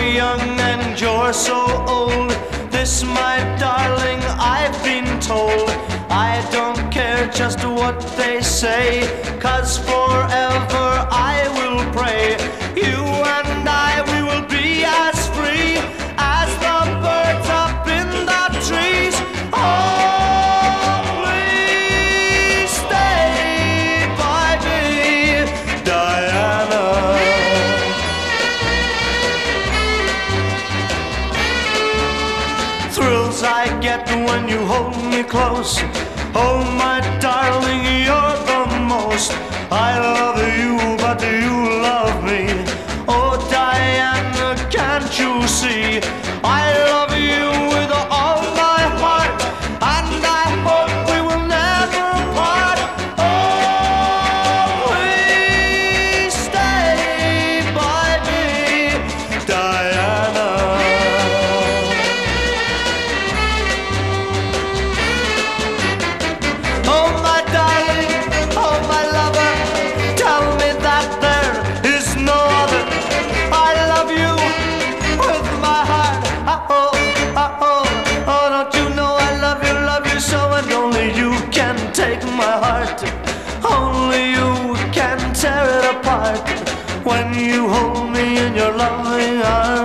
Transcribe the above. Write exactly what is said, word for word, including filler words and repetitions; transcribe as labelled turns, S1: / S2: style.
S1: young and you're so old. This, my darling, I've been told. I don't care just what they say, 'cause forever I will pray. You and I, we will be as free as the birds up in the trees. Oh, please stay by me, Diana. Thrills I get when you hold me close. Oh, my darling, you're the most. I love you, but you love me. Oh, Diana, can't you see? I love you with all my heart, and I hope we will never part. Oh, please stay by me, Diana. Oh, my darling, oh, my lover, tell me that there is no other. I love you with my heart. Oh, oh, oh, oh, don't you know I love you, love you so, and only you can take my heart. Only you can tear it apart when you hold me in your loving arms.